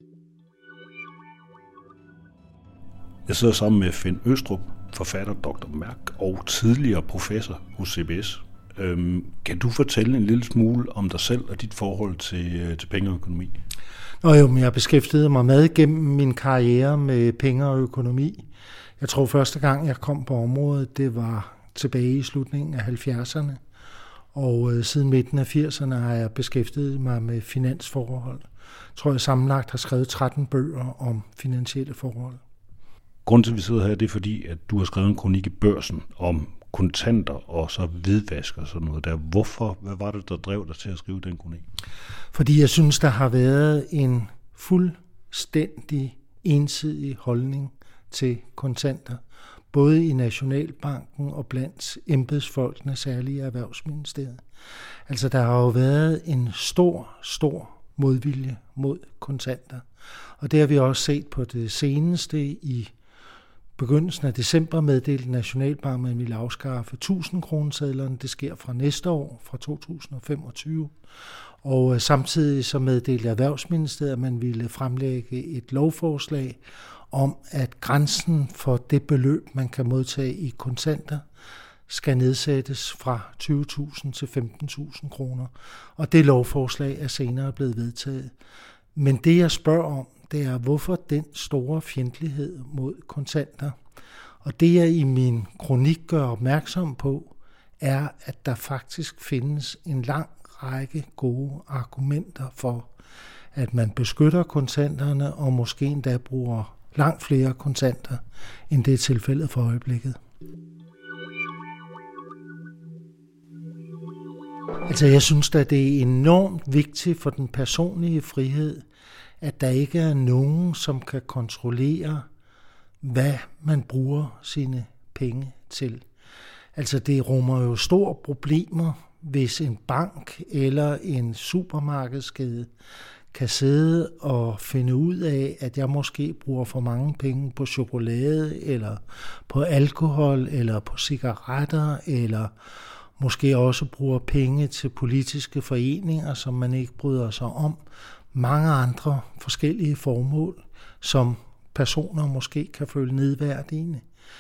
Jeg sidder sammen med Finn Østrup, forfatter Dr. Mærk og tidligere professor hos CBS. Kan du fortælle en lille smule om dig selv og dit forhold til penge og økonomi? Men jeg beskæftigede mig meget gennem min karriere med penge og økonomi. Jeg tror første gang jeg kom på området, det var tilbage i slutningen af 70'erne. Og siden midten af 80'erne har jeg beskæftiget mig med finansforhold. Jeg tror, jeg sammenlagt har skrevet 13 bøger om finansielle forhold. Grunden til, at vi sidder her, det er fordi, at du har skrevet en kronik i Børsen om kontanter og så hvidvask og sådan noget der. Hvad var det, der drev dig til at skrive den kronik? Fordi jeg synes, der har været en fuldstændig ensidig holdning til kontanter. Både i Nationalbanken og blandt embedsfolkene, særligt i Erhvervsministeriet. Altså, der har jo været en stor modvilje mod kontanter. Og det har vi også set på det seneste. I begyndelsen af december meddelte Nationalbanken, at man ville afskaffe 1000-kronesedlerne. Det sker fra næste år, fra 2025. Og samtidig så meddelte Erhvervsministeriet, at man ville fremlægge et lovforslag om, at grænsen for det beløb, man kan modtage i kontanter, skal nedsættes fra 20.000 til 15.000 kroner. Og det lovforslag er senere blevet vedtaget. Men det, jeg spørger om, det er, hvorfor den store fjendtlighed mod kontanter? Og det, jeg i min kronik gør opmærksom på, er, at der faktisk findes en lang række gode argumenter for, at man beskytter kontanterne og måske endda bruger langt flere kontanter, end det er tilfældet for øjeblikket. Altså, jeg synes, at det er enormt vigtigt for den personlige frihed, at der ikke er nogen, som kan kontrollere, hvad man bruger sine penge til. Altså, det rummer jo store problemer, hvis en bank eller en supermarkedskæde kan sidde og finde ud af, at jeg måske bruger for mange penge på chokolade, eller på alkohol, eller på cigaretter, eller måske også bruger penge til politiske foreninger, som man ikke bryder sig om. Mange andre forskellige formål, som personer måske kan føle nedværdigende,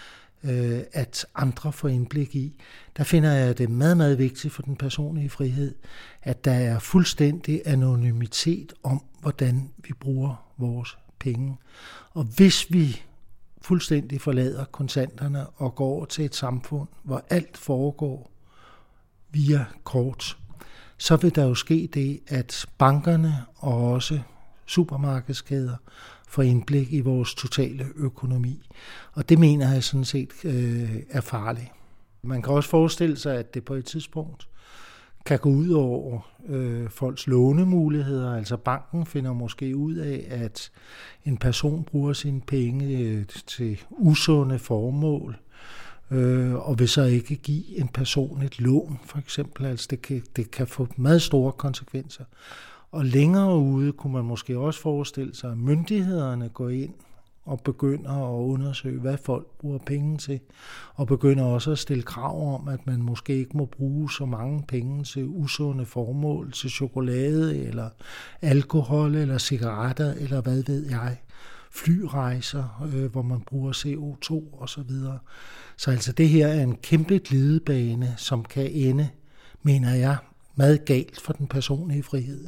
at andre får indblik i. Der finder jeg det meget vigtigt for den personlige frihed, at der er fuldstændig anonymitet om, hvordan vi bruger vores penge. Og hvis vi fuldstændig forlader kontanterne og går over til et samfund, hvor alt foregår via kort, så vil der jo ske det, at bankerne og også supermarkedskæder får indblik i vores totale økonomi. Og det mener jeg sådan set er farligt. Man kan også forestille sig, at det på et tidspunkt kan gå ud over folks lånemuligheder. Altså banken finder måske ud af, at en person bruger sine penge til usunde formål, og vil så ikke give en person et lån, for eksempel. Altså det kan få meget store konsekvenser. Og længere ude kunne man måske også forestille sig, at myndighederne går ind og begynder at undersøge, hvad folk bruger penge til, og begynder også at stille krav om, at man måske ikke må bruge så mange penge til usunde formål, til chokolade, eller alkohol, eller cigaretter, eller hvad ved jeg, flyrejser, hvor man bruger CO2 osv. Så altså det her er en kæmpe glidebane, som kan ende, mener jeg, meget galt for den personlige frihed.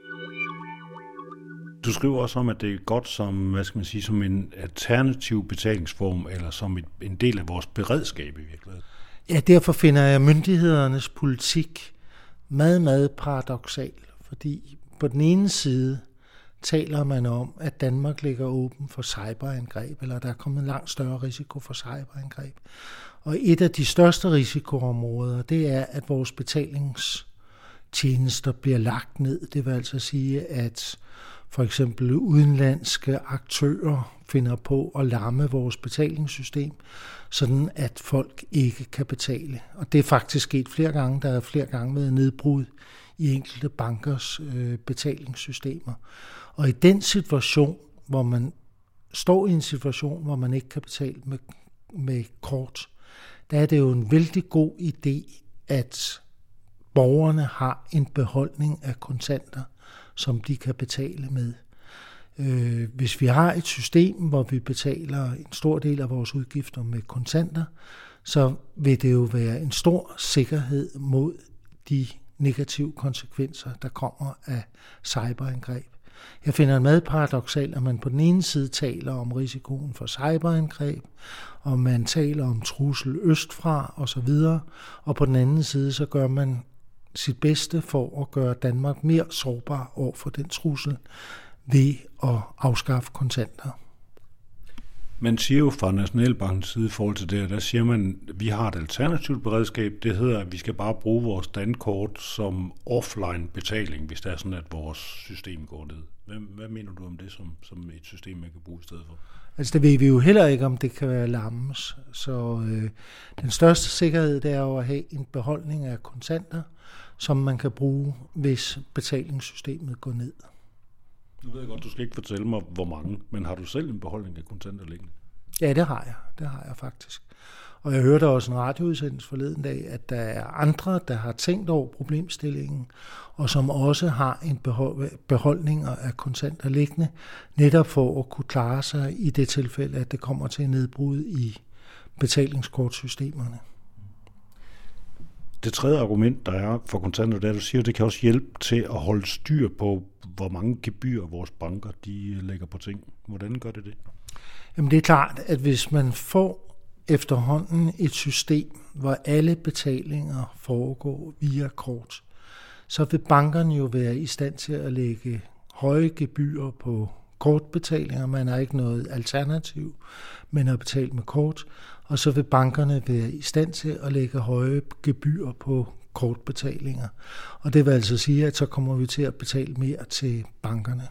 Du skriver også om, at det er godt som, som en alternativ betalingsform, eller som en del af vores beredskab i virkeligheden. Ja, derfor finder jeg myndighedernes politik meget paradoksal, fordi på den ene side taler man om, at Danmark ligger åben for cyberangreb, eller der er kommet en langt større risiko for cyberangreb. Og et af de største risikoområder, det er, at vores betalingstjenester bliver lagt ned. Det vil altså sige, at for eksempel udenlandske aktører finder på at lamme vores betalingssystem, sådan at folk ikke kan betale. Og det er faktisk sket flere gange. Der er flere gange været nedbrud i enkelte bankers betalingssystemer. Og i den situation, hvor man står i en situation, hvor man ikke kan betale med kort, der er det jo en vældig god idé, at borgerne har en beholdning af kontanter, som de kan betale med. Hvis vi har et system, hvor vi betaler en stor del af vores udgifter med kontanter, så vil det jo være en stor sikkerhed mod de negative konsekvenser, der kommer af cyberangreb. Jeg finder det meget paradoksalt, at man på den ene side taler om risikoen for cyberangreb, og man taler om trussel østfra osv., og på den anden side så gør man sit bedste for at gøre Danmark mere sårbar over for den trussel ved at afskaffe kontanter. Man siger jo fra Nationalbankens side i forhold til det, der siger man, at vi har et alternativt beredskab. Det hedder, at vi skal bare bruge vores dankort som offline betaling, hvis det er sådan, at vores system går ned. Hvad mener du om det som et system, man kan bruge i stedet for? Altså det ved vi jo heller ikke, om det kan være lammes. Så den største sikkerhed, det er jo at have en beholdning af kontanter, som man kan bruge, hvis betalingssystemet går ned. Nu ved jeg godt, du skal ikke fortælle mig, hvor mange, men har du selv en beholdning af kontanter liggende? Ja, det har jeg. Det har jeg faktisk. Og jeg hørte også en radioudsendelse forleden dag, at der er andre, der har tænkt over problemstillingen, og som også har en beholdning af kontanter liggende, netop for at kunne klare sig i det tilfælde, at det kommer til nedbrud i betalingskortsystemerne. Det tredje argument, der er for kontanter, det er, at du siger, at det kan også hjælpe til at holde styr på, hvor mange gebyrer vores banker de lægger på ting. Hvordan gør det? Jamen det er klart, at hvis man får efterhånden et system, hvor alle betalinger foregår via kort, så vil bankerne jo være i stand til at lægge høje gebyrer på kortbetalinger. Man har ikke noget alternativ, men at betale med kort. Og så vil bankerne være i stand til at lægge høje gebyrer på kortbetalinger. Og det vil altså sige, at så kommer vi til at betale mere til bankerne.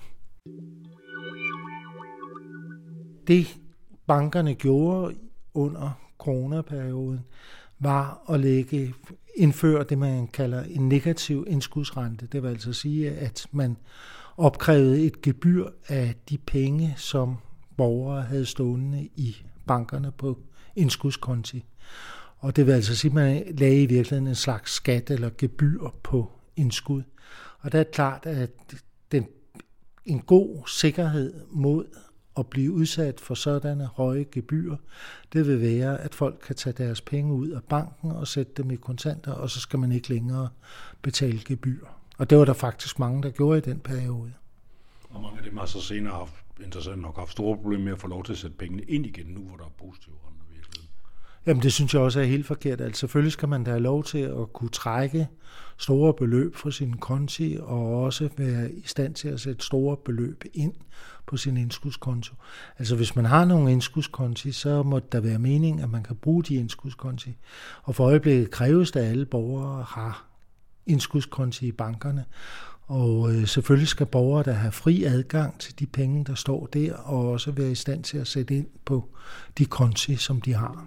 Det bankerne gjorde under coronaperioden, var at indføre det, man kalder en negativ indskudsrente. Det vil altså sige, at man opkrævede et gebyr af de penge, som borgere havde stående i bankerne på indskudskonti. Og det vil altså sige, at man lagde i virkeligheden en slags skat eller gebyr på indskud. Og der er klart, at en god sikkerhed mod at blive udsat for sådanne høje gebyrer, det vil være, at folk kan tage deres penge ud af banken og sætte dem i kontanter, og så skal man ikke længere betale gebyr. Og det var der faktisk mange, der gjorde i den periode. Og mange af dem har så senere haft, interessant nok, haft store problemer med at få lov til at sætte pengene ind igen, nu hvor der er positive renter i virkeligheden. Jamen det synes jeg også er helt forkert. Altså selvfølgelig skal man da have lov til at kunne trække store beløb fra sin konti, og også være i stand til at sætte store beløb ind på sin indskudskonto. Altså hvis man har nogle indskudskonti, så må der være mening, at man kan bruge de indskudskonti. Og for øjeblikket kræves det, at alle borgere har indskudskonti i bankerne. Og selvfølgelig skal borgere, der have fri adgang til de penge, der står der, og også være i stand til at sætte ind på de konti, som de har.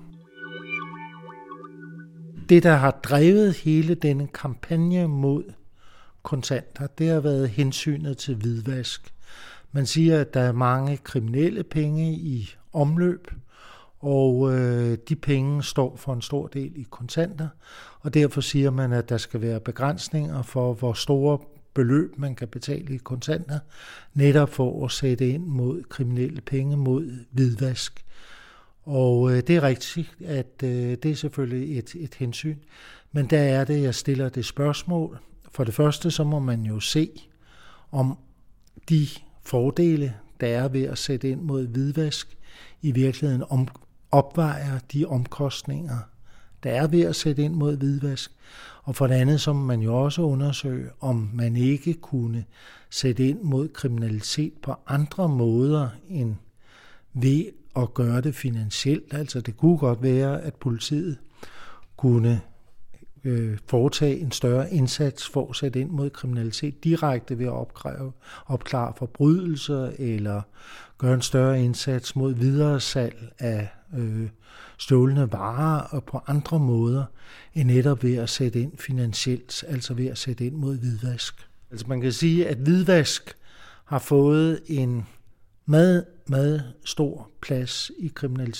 Det, der har drevet hele denne kampagne mod kontanter, det har været hensynet til hvidvask. Man siger, at der er mange kriminelle penge i omløb, og de penge står for en stor del i kontanter, og derfor siger man, at der skal være begrænsninger for, hvor store beløb man kan betale i kontanter, netop for at sætte ind mod kriminelle penge, mod hvidvask. Og det er rigtigt, at det er selvfølgelig et hensyn, men der er det, jeg stiller det spørgsmål. For det første, så må man jo se, om de fordele, der er ved at sætte ind mod hvidvask, i virkeligheden opvejer de omkostninger, der er ved at sætte ind mod hvidvask. Og for det andet, så må man jo også undersøge, om man ikke kunne sætte ind mod kriminalitet på andre måder end ved at gøre det finansielt. Altså det kunne godt være, at politiet kunne foretage en større indsats for at sætte ind mod kriminalitet direkte ved at opklare forbrydelser eller gøre en større indsats mod videresalg af stjålne varer og på andre måder end netop ved at sætte ind finansielt, altså ved at sætte ind mod hvidvask. Altså man kan sige, at hvidvask har fået en meget, meget stor plads i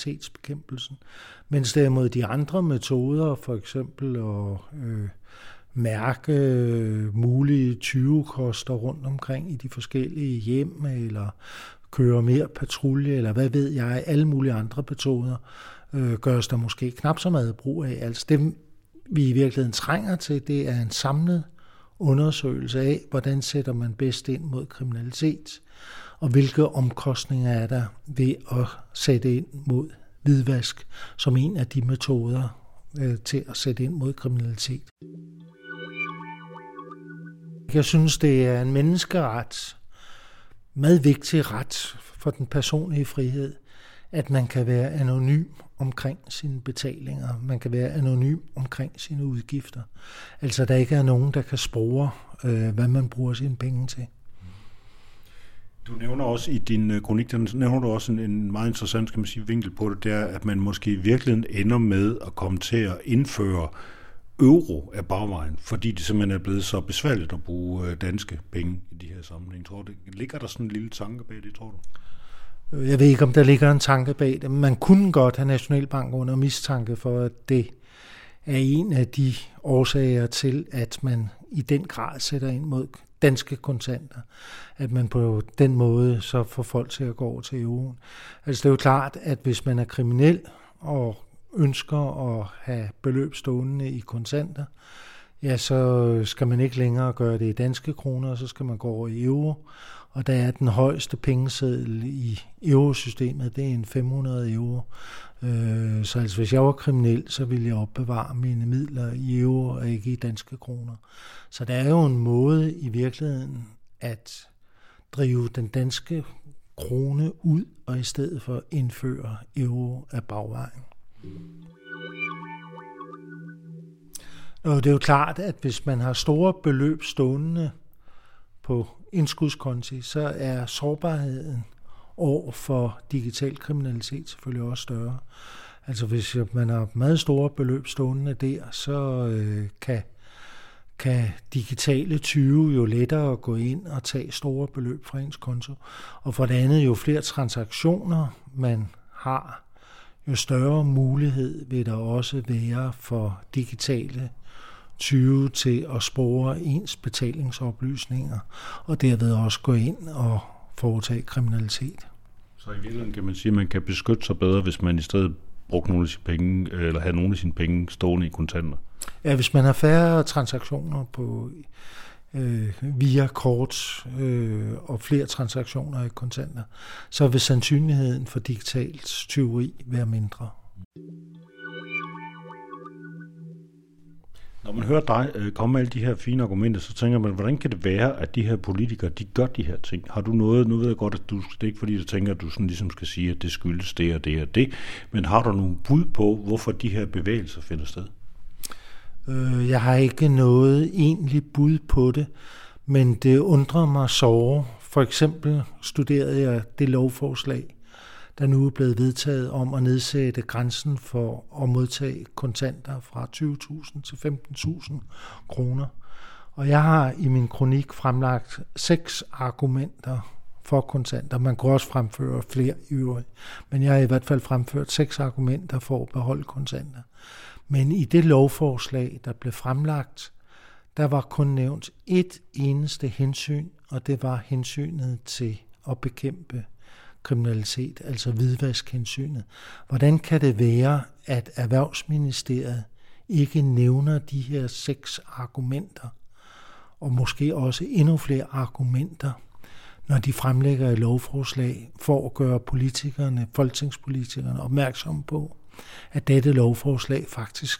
kriminalitetsbekæmpelsen, mens derimod de andre metoder, for eksempel at mærke mulige tyvekoster rundt omkring i de forskellige hjem, eller køre mere patrulje, eller hvad ved jeg, alle mulige andre metoder, gøres der måske knap så meget brug af. Altså det, vi i virkeligheden trænger til, det er en samlet undersøgelse af, hvordan sætter man bedst ind mod kriminalitet, og hvilke omkostninger er der ved at sætte ind mod hvidvask som en af de metoder til at sætte ind mod kriminalitet. Jeg synes, det er en menneskeret, meget vigtig ret for den personlige frihed, at man kan være anonym omkring sine betalinger. Man kan være anonym omkring sine udgifter. Altså, der ikke er nogen, der kan spore, hvad man bruger sine penge til. Du nævner også i din kronik, der nævner du også en meget interessant, skal man sige, vinkel på det, det er, at man måske i virkeligheden ender med at komme til at indføre euro af bagvejen, fordi det simpelthen er blevet så besværligt at bruge danske penge i de her sammenhæng. Tror du, ligger der sådan en lille tanke bag det, tror du? Jeg ved ikke, om der ligger en tanke bag det, men man kunne godt have Nationalbanken under mistanke for, at det er en af de årsager til, at man i den grad sætter ind mod danske kontanter, at man på den måde så får folk til at gå over til euroen. Altså det er jo klart, at hvis man er kriminel og ønsker at have beløb stående i kontanter, ja, så skal man ikke længere gøre det i danske kroner, så skal man gå over i euro. Og der er den højeste pengeseddel i eurosystemet, det er en 500 euro. Så altså, hvis jeg var kriminel, så ville jeg opbevare mine midler i euro og ikke i danske kroner. Så der er jo en måde i virkeligheden at drive den danske krone ud, og i stedet for indføre euro af bagvejen. Og det er jo klart, at hvis man har store beløb stående på indskudskonti, så er sårbarheden over for digital kriminalitet selvfølgelig også større. Altså hvis man har meget store beløb stående der, så kan digitale tyve jo lettere gå ind og tage store beløb fra ens konto. Og for det andet, jo flere transaktioner man har, jo større mulighed vil der også være for digitale tyve til at spore ens betalingsoplysninger, og derved også gå ind og foretage kriminalitet. Så i virkeligheden kan man sige, at man kan beskytte sig bedre, hvis man i stedet brugte nogle af sine penge, eller havde nogle af sine penge stående i kontanter? Ja, hvis man har færre transaktioner på via kort og flere transaktioner i kontanter, så vil sandsynligheden for digitalt tyveri være mindre. Når man hører dig komme med alle de her fine argumenter, så tænker man, hvordan kan det være, at de her politikere, de gør de her ting? Har du noget, nu ved jeg godt, at det er ikke fordi, du tænker, at du sådan ligesom skal sige, at det skyldes det og det og det, men har du nogle bud på, hvorfor de her bevægelser finder sted? Jeg har ikke noget egentlig bud på det, men det undrer mig såre. For eksempel studerede jeg det lovforslag, der nu er blevet vedtaget om at nedsætte grænsen for at modtage kontanter fra 20.000 til 15.000 kroner. Og jeg har i min kronik fremlagt 6 argumenter for kontanter. Man kunne også fremføre flere i øvrigt, men jeg har i hvert fald fremført 6 argumenter for at beholde kontanter. Men i det lovforslag, der blev fremlagt, der var kun nævnt et eneste hensyn, og det var hensynet til at bekæmpe kriminalitet, altså hvidvaskhensynet. Hvordan kan det være, at Erhvervsministeriet ikke nævner de her 6 argumenter, og måske også endnu flere argumenter, når de fremlægger et lovforslag for at gøre folketingspolitikerne opmærksomme på, at dette lovforslag faktisk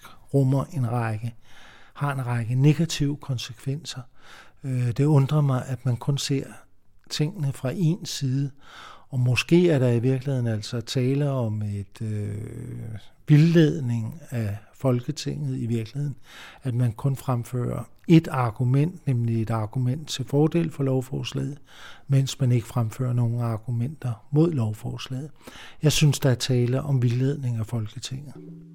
har en række negative konsekvenser. Det undrer mig, at man kun ser tingene fra en side, og måske er der i virkeligheden altså tale om et vildledning af Folketinget i virkeligheden, at man kun fremfører et argument, nemlig et argument til fordel for lovforslaget, mens man ikke fremfører nogen argumenter mod lovforslaget. Jeg synes, der er tale om vildledning af Folketinget.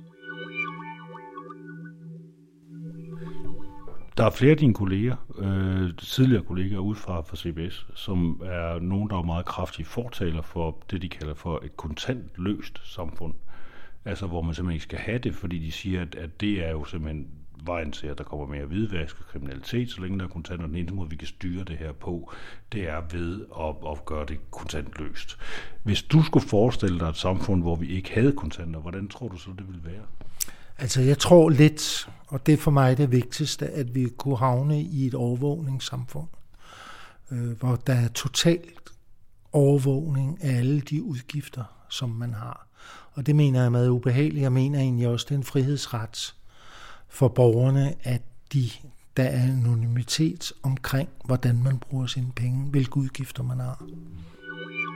Der er flere af dine kolleger, tidligere kolleger ude fra CBS, som er nogen, der er meget kraftige fortaler for det, de kalder for et kontantløst samfund. Altså hvor man simpelthen ikke skal have det, fordi de siger, at det er jo simpelthen vejen til, at der kommer mere hvidvask og kriminalitet, så længe der er kontanter. Den eneste måde, vi kan styre det her på, det er ved at gøre det kontantløst. Hvis du skulle forestille dig et samfund, hvor vi ikke havde kontanter, hvordan tror du så, det ville være? Altså jeg tror lidt, og det er for mig det vigtigste, at vi kunne havne i et overvågningssamfund, hvor der er totalt overvågning af alle de udgifter, som man har. Og det mener jeg er meget ubehageligt. Jeg mener egentlig også, det er en frihedsret for borgerne, at der er anonymitet omkring, hvordan man bruger sine penge, hvilke udgifter man har.